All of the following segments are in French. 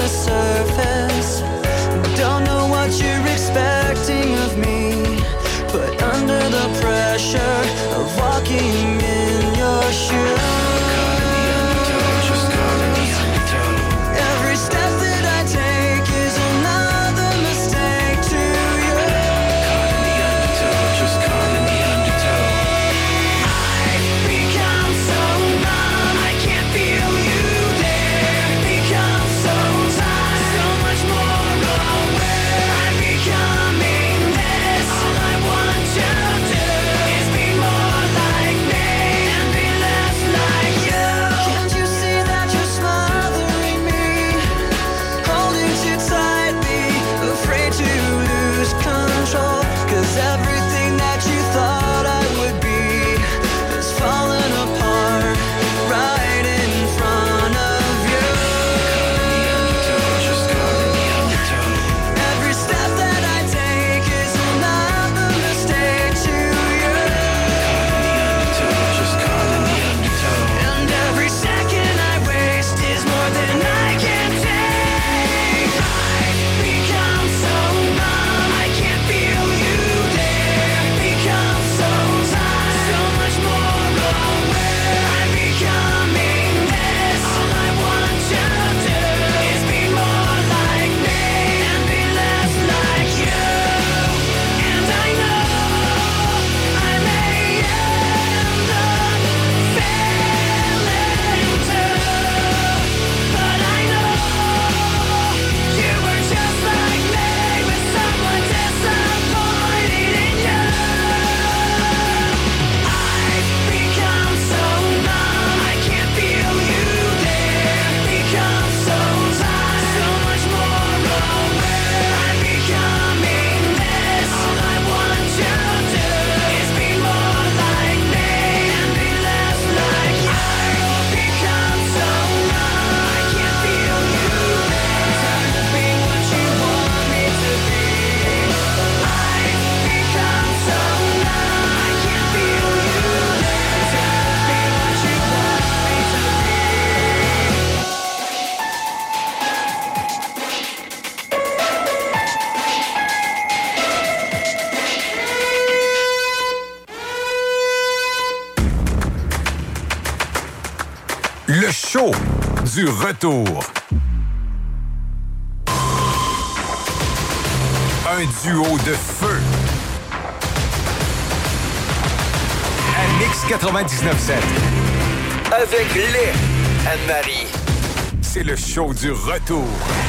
the surface. Don't know what you're expecting of me, but under the pressure of walking in your shoes, every step that I take is another mistake to you. Caught in the undertow, just caught in the undertow. I've become so numb, I can't feel you there. Become so tired, so much more aware. I'm becoming this. All I want to do is be more like me and be less like you. Can't you see that you're smothering me, holding too tightly, afraid to lose control? 'Cause everything that you thought I would be is falling apart right in front of you. Every step that I take is another mistake to you. And every second I waste is more than I can take. I've become so numb, I can't feel you there. Become so tired, so much more aware. I'm becoming this. All I want to do is be more like me and be less like you. And I know I may end up failing too, but I know you were just like me, with someone disappointed in you. I've become so numb, I can't feel you there. Become so tired, so much more aware. I'm becoming this. All I want to do is be more like me and be less like you. I've become so numb, I can't feel you there. Time to be what you want me to be. I've become so numb, I can't feel you there. Time to be what you want me to be. Le show du retour. Un duo de feu. Mix 99.7. Avec les Anne-Marie. C'est le show du retour.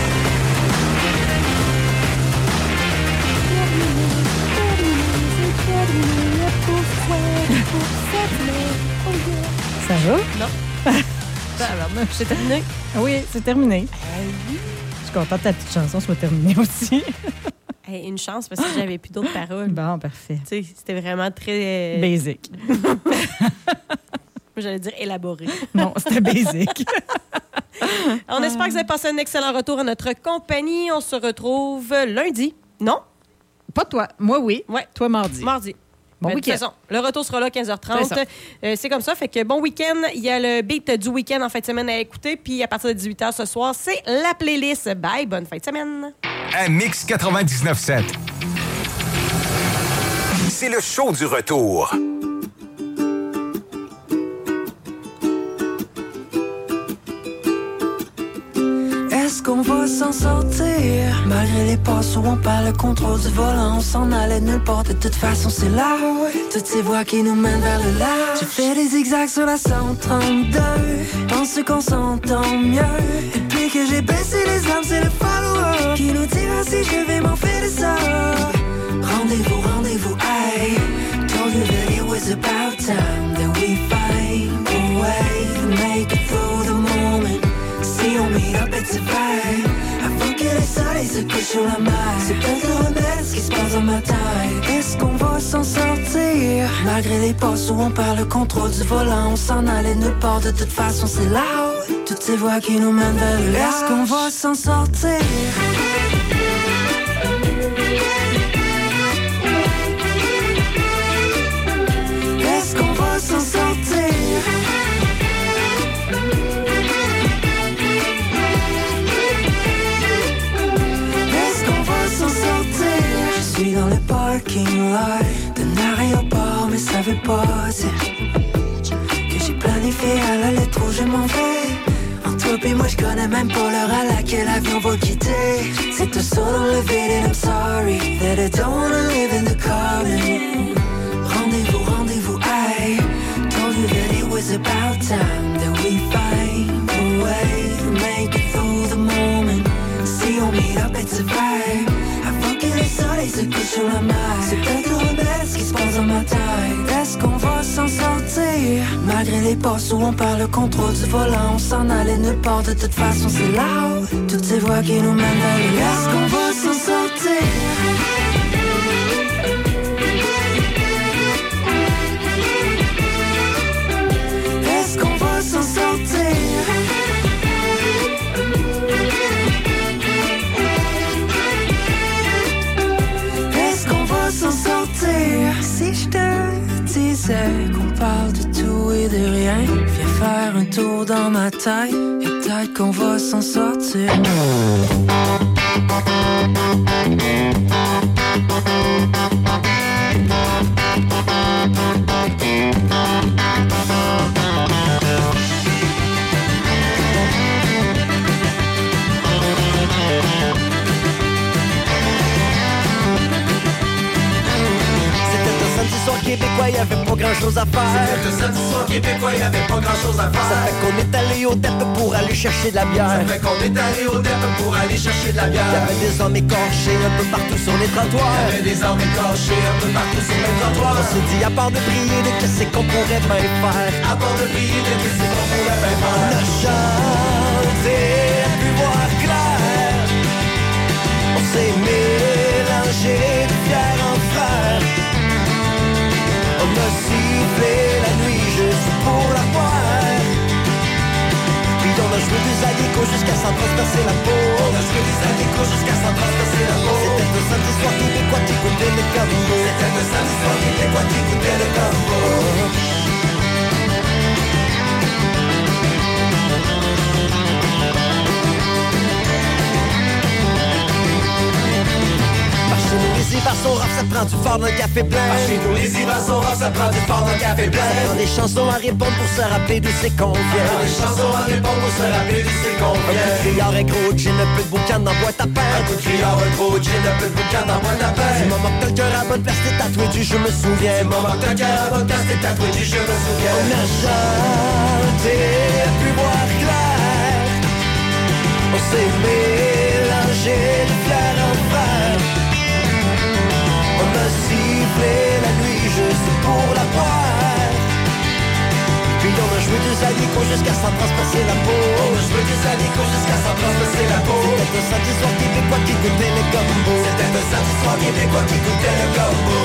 Ça va? Non. C'est terminé. Oui, c'est terminé. Je suis contente que ta petite chanson soit terminée aussi. Hey, une chance parce que j'avais plus d'autres paroles. Bon, parfait. Tu sais, c'était vraiment très... Basic. J'allais dire élaboré. Non, c'était basic. On espère que vous avez passé un excellent retour à notre compagnie. On se retrouve lundi. Non? Pas toi. Moi, oui. Ouais. Toi, mardi. Mardi. Bon de toute week-end. façon, le retour sera là 15h30. C'est comme ça. Fait que bon week-end. Il y a le beat du week-end en fin de semaine à écouter. Puis à partir de 18h ce soir, c'est la playlist. Bye. Bonne fin de semaine. À Mix 99.7. C'est le show du retour. Est-ce qu'on va s'en sortir? Malgré les passes où on perd le contrôle du volant, on s'en allait nulle part, de toute façon c'est là. Toutes ces voies qui nous mènent vers le large. Je fais des zigzags sur la 132, pense qu'on s'entend mieux. Depuis que j'ai baissé les armes, c'est le follow-up qui nous dira si je vais m'en faire de ça. Rendez-vous, rendez-vous, aïe. Told you that it was about time that we find a way to make it through the moment. Si on meet up, it's a vibe. Avant que le soleil se couche sur la mer, c'est peut-être le remède ce qui se passe dans ma taille. Est-ce qu'on va s'en sortir? Malgré les passes où on perd le contrôle du volant, on s'en allait nulle part, de toute façon c'est là. Toutes ces voies qui nous mènent vers le large. Est-ce qu'on va s'en sortir? Est-ce qu'on va s'en sortir? parking lot d'un aéroport, mais ça veut pas dire que j'ai planifié à la lettre où je m'en vais. Toi pis moi j'connais même pas l'heure à laquelle l'avion va quitter. C'est tout seul dans le vide and I'm sorry that I don't wanna live in the common. Rendez-vous, rendez-vous, I told you that it was about time that we find a way to make it through the moment. Si on meet up, it's a vibe. Avant que le soleil se couche sur la mer, c'est peut-être le rebelle ce qui se passe dans ma tête. Est-ce qu'on va s'en sortir? Malgré les postes où on perd le contrôle du volant, on s'en allait nulle part, de toute façon c'est loud. Toutes ces voix qui nous mènent vers le là. Est-ce qu'on va s'en sortir? Est-ce qu'on va s'en sortir? S'en sortir. Si je te disais qu'on parle de tout et de rien, viens faire un tour dans ma tête et peut-être qu'on va s'en sortir. Québécois, y'avait pas grand chose à faire. C'était le samedi soir québécois, y'avait pas grand chose à faire. Ça fait qu'on est allé au DEP pour aller chercher de la bière. Ça fait qu'on est allé au DEP pour aller chercher de la bière. Y'avait des hommes écorchés un peu partout sur les trottoirs. Y'avait des hommes écorchés un peu partout sur les trottoirs. On s'est dit à part de prier, de qu'est-ce qu'on pourrait bien faire. À part de prier, de qu'est-ce qu'on pourrait bien faire. On a chanté, a pu voir clair. On s'est mélangé de fier en frère. On a sifflé la nuit juste pour la boire. Puis on a joué des alicos jusqu'à s'en transpercer la peau. On a joué des alicos jusqu'à s'en transpercer la peau. C'était le samedi soir québécois qui goûtait le combo. C'était le samedi soir québécois qui goûtait le combo. Chez nous, les hivers sont rares, ça prend du fort dans le café plein. Chez nous, les hivers sont rares, ça prend du fort dans le café plein. Ça prend des chansons à répondre pour se rappeler d'où c'est qu'on vient. Des chansons à répondre pour se rappeler d'où c'est qu'on vient. Un coup de criard, un gros gin, un peu de boucan dans boîte à pain. Un coup de criard, un gros gin, un peu de boucan dans boîte à pain. Du moment que t'as le cœur à bonne place, t'es tatoué du je me souviens. Du moment que t'as le cœur à bonne place, t'es tatoué du je me souviens. On a chanté, a pu voir clair. On s'est mélangé de flair en fer. On a sifflé la nuit juste pour la boire. Puis on a joué des alicos jusqu'à s'en transpercer la peau. On a joué des alicos jusqu'à s'en transpercer la peau. C'était un samedi soir québécois qui goûtait le combo. C'était un samedi soir québécois qui goûtait le combo.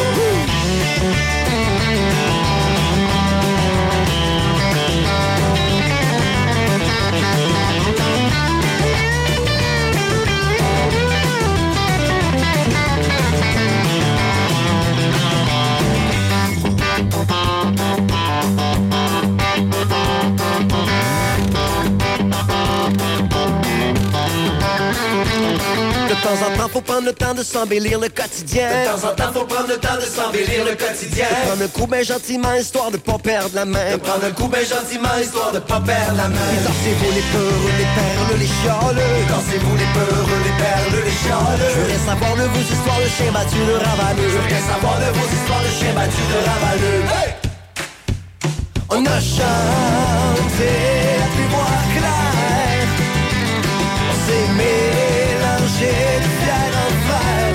De temps en temps, faut prendre le temps de s'embellir le quotidien. De temps en temps, faut prendre le temps de s'embellir le quotidien. De prendre un coup ben gentiment, histoire de pas perdre la main. De prendre un coup ben gentiment, histoire de pas perdre la main. Et dansez-vous les peureux, les perles, les chialeux. Dansez-vous les peureux, les perles, les chialeux. Je voudrais savoir de vos histoires de chiens battus, de ravaleux. Je voudrais savoir de vos histoires de chiens battus, de ravaleux. Hey! On a chanté, a pu voir clair. On s'est mélangé de fier en fer.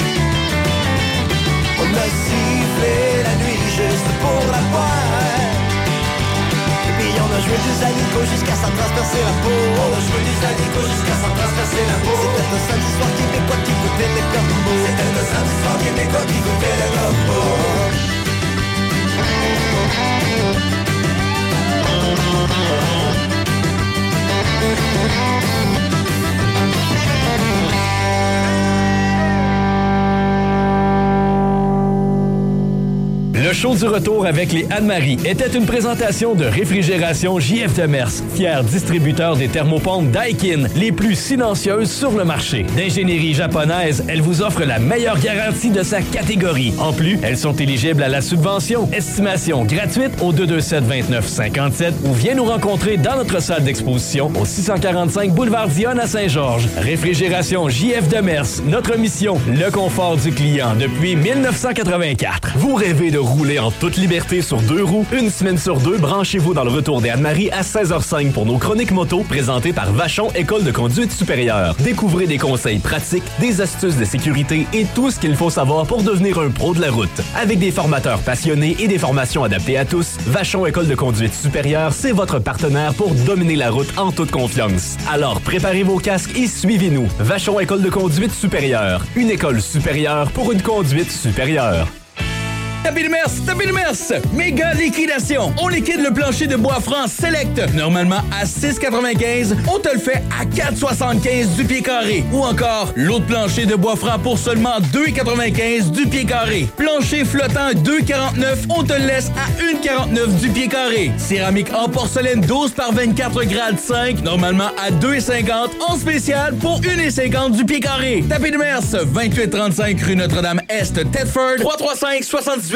On a sifflé la nuit juste pour la boire. Et puis on a joué des alicos jusqu'à s'en transpercer la peau. On a joué des alicos jusqu'à s'en transpercer la peau. C'était un samedi soir québécois qui goûtait le combo. C'était un samedi soir québécois qui goûtait le combo. Le show du retour avec les Anne-Marie était une présentation de Réfrigération JF Demers, fier distributeur des thermopompes Daikin, les plus silencieuses sur le marché. D'ingénierie japonaise, elle vous offre la meilleure garantie de sa catégorie. En plus, elles sont éligibles à la subvention. Estimation gratuite au 227-2957 ou viens nous rencontrer dans notre salle d'exposition au 645 boulevard Dionne à Saint-Georges. Réfrigération JF Demers, notre mission, le confort du client depuis 1984. Vous rêvez de rouler en toute liberté sur 2 roues? Une semaine sur 2, branchez-vous dans le retour des Anne-Marie à 16h05 pour nos chroniques moto présentées par Vachon École de conduite supérieure. Découvrez des conseils pratiques, des astuces de sécurité et tout ce qu'il faut savoir pour devenir un pro de la route. Avec des formateurs passionnés et des formations adaptées à tous, Vachon École de conduite supérieure, c'est votre partenaire pour dominer la route en toute confiance. Alors préparez vos casques et suivez-nous. Vachon École de conduite supérieure. Une école supérieure pour une conduite supérieure. Tapis de mers! Méga liquidation! On liquide le plancher de bois franc Select. Normalement à 6,95, on te le fait à 4,75 du pied carré. Ou encore, l'autre plancher de bois franc pour seulement 2,95 du pied carré. Plancher flottant 2,49, on te le laisse à 1,49 du pied carré. Céramique en porcelaine 12 par 24 grade 5, normalement à 2,50, en spécial pour 1,50 du pied carré. Tapis de mers, 2835 rue Notre-Dame-Est, Thetford, 335-78-52.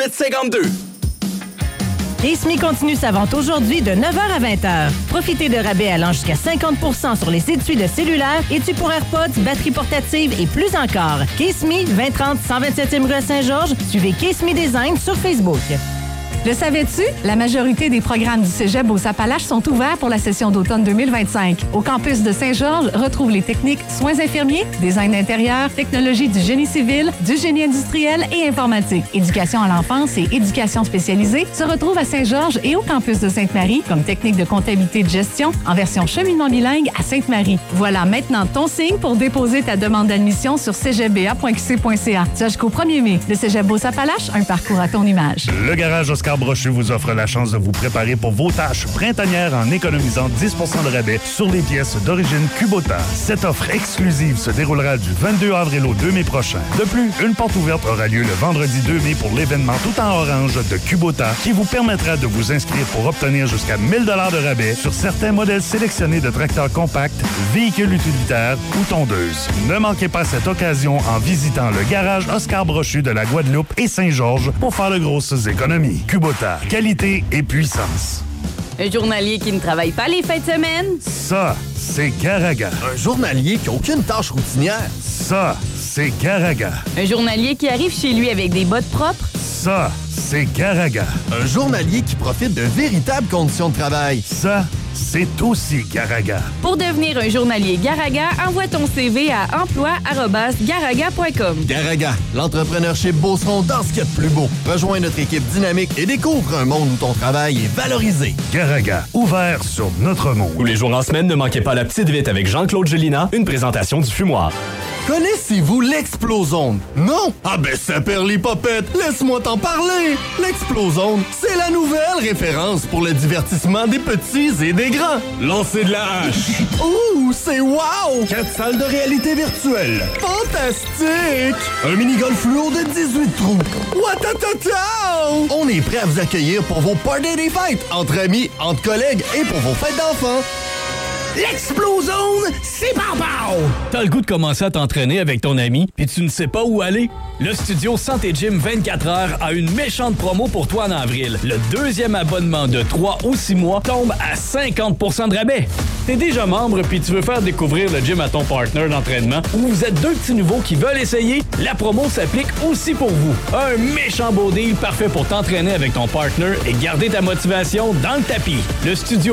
Case Me continue sa vente aujourd'hui de 9h à 20h. Profitez de rabais allant jusqu'à 50% sur les étuis de cellulaire, étuis pour AirPods, batteries portatives et plus encore. Case Me, 2030 127e rue à Saint-Georges. Suivez Case Me Design sur Facebook. Le savais-tu? La majorité des programmes du Cégep Beauce-Appalaches sont ouverts pour la session d'automne 2025. Au campus de Saint-Georges, retrouve les techniques soins infirmiers, design d'intérieur, technologie du génie civil, du génie industriel et informatique. Éducation à l'enfance et éducation spécialisée se retrouvent à Saint-Georges et au campus de Sainte-Marie comme technique de comptabilité de gestion en version cheminement bilingue à Sainte-Marie. Voilà maintenant ton signe pour déposer ta demande d'admission sur cégepba.qc.ca. Jusqu'au 1er mai. Le Cégep Beauce-Appalaches, un parcours à ton image. Le garage Oscar Brochu vous offre la chance de vous préparer pour vos tâches printanières en économisant 10 % de rabais sur les pièces d'origine Kubota. Cette offre exclusive se déroulera du 22 avril au 2 mai prochain. De plus, une porte ouverte aura lieu le vendredi 2 mai pour l'événement tout en orange de Kubota qui vous permettra de vous inscrire pour obtenir jusqu'à 1 000 $ de rabais sur certains modèles sélectionnés de tracteurs compacts, véhicules utilitaires ou tondeuses. Ne manquez pas cette occasion en visitant le garage Oscar Brochu de la Guadeloupe et Saint-Georges pour faire de grosses économies. Kubota, qualité et puissance. Un journalier qui ne travaille pas les fins de semaine? Ça, c'est Garaga. Un journalier qui n'a aucune tâche routinière? Ça, c'est Garaga. Un journalier qui arrive chez lui avec des bottes propres? Ça, c'est Garaga. Un journalier qui profite de véritables conditions de travail? Ça, c'est aussi Garaga. Pour devenir un journalier Garaga, envoie ton CV à emploi@garaga.com. Garaga, l'entrepreneurship Beauceron dans ce qu'il y a de plus beau. Rejoins notre équipe dynamique et découvre un monde où ton travail est valorisé. Garaga, ouvert sur notre monde. Tous les jours en semaine, ne manquez pas la petite vite avec Jean-Claude Gélina, une présentation du Fumoir. Connaissez-vous l'Explozone? Non? Ah ben ça perd les popettes, laisse-moi t'en parler! L'Explozone, c'est la nouvelle référence pour le divertissement des petits et des grands. Lancer de la hache! Ouh, c'est wow! 4 salles de réalité virtuelle! Fantastique! Un mini-golf fluo de 18 trous! Watatata! On est prêt à vous accueillir pour vos parties des fêtes, entre amis, entre collègues et pour vos fêtes d'enfants. L'Explozone, c'est pow-pow! T'as le goût de commencer à t'entraîner avec ton ami, puis tu ne sais pas où aller? Le studio Santé Gym 24 heures a une méchante promo pour toi en avril. Le 2e abonnement de 3 ou 6 mois tombe à 50 % de rabais. T'es déjà membre puis tu veux faire découvrir le gym à ton partner d'entraînement ou vous êtes 2 petits nouveaux qui veulent essayer? La promo s'applique aussi pour vous. Un méchant beau deal parfait pour t'entraîner avec ton partner et garder ta motivation dans le tapis. Le studio